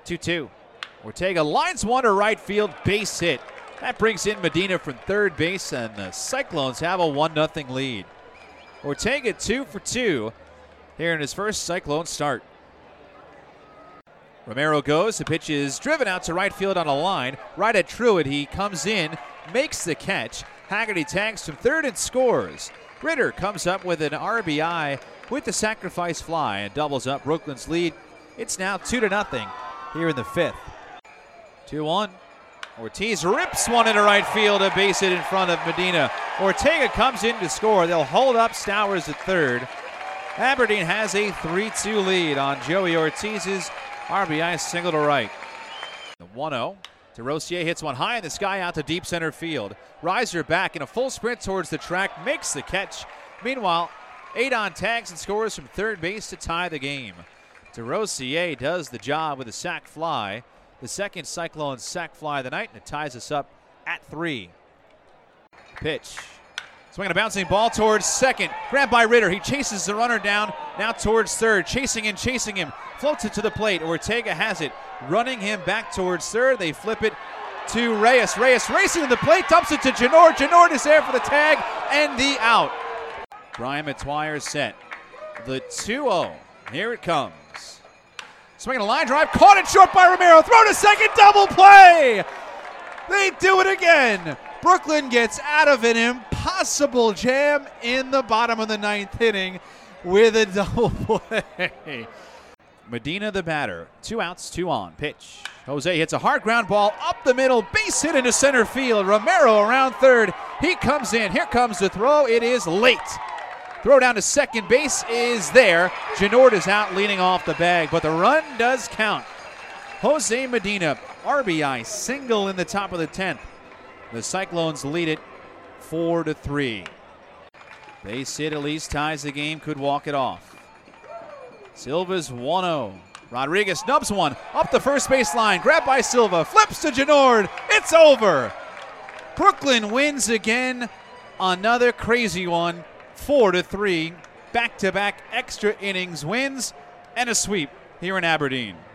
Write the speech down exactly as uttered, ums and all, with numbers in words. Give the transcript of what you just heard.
two two. Ortega lines one to right field, base hit. That brings in Medina from third base, and the Cyclones have a one nothing lead. Ortega two for two here in his first Cyclone start. Romero goes, the pitch is driven out to right field on a line. Right at Truitt, he comes in, makes the catch. Haggerty tags from third and scores. Ritter comes up with an R B I with the sacrifice fly and doubles up Brooklyn's lead. It's now two to nothing here in the fifth. two one. Ortiz rips one into right field, a base hit in front of Medina. Ortega comes in to score. They'll hold up Stowers at third. Aberdeen has a three two lead on Joey Ortiz's R B I single to right. The one oh. DeRosier hits one high in the sky out to deep center field. Reiser back in a full sprint towards the track, makes the catch. Meanwhile, Adon tags and scores from third base to tie the game. DeRosier does the job with a sac fly. The second Cyclone sac fly of the night, and it ties us up at three. Pitch. Swinging a bouncing ball towards second. Grabbed by Ritter. He chases the runner down, now towards third. Chasing him, chasing him. Floats it to the plate. Ortega has it. Running him back towards third. They flip it to Reyes. Reyes racing to the plate. Dumps it to Janord. Janord is there for the tag and the out. Brian Metoyer set. The two oh. Here it comes. Swinging a line drive. Caught it short by Romero. Throw to second. Double play. They do it again. Brooklyn gets out of an impossible jam in the bottom of the ninth inning with a double play. Medina the batter. Two outs, two on. Pitch. Jose hits a hard ground ball up the middle. Base hit into center field. Romero around third. He comes in. Here comes the throw. It is late. Throw down to second base is there. Janord is out leading off the bag, but the run does count. Jose Medina, R B I single in the top of the tenth. The Cyclones lead it four to three. Base hit at least ties the game, could walk it off. Silva's one oh. Rodriguez snubs one up the first base line. Grabbed by Silva. Flips to Janord. It's over. Brooklyn wins again. Another crazy one. Four to three. Back-to-back extra innings wins and a sweep here in Aberdeen.